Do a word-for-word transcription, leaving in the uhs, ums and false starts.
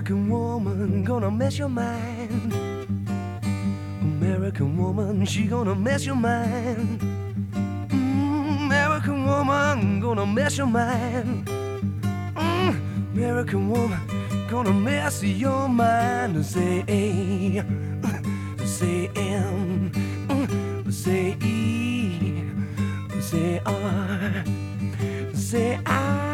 American woman gonna mess your mind. American woman, she gonna mess your mind. Mm, American woman gonna mess your mind. Mm, American woman gonna mess your mind. Say A, say M, say E, say R, say I.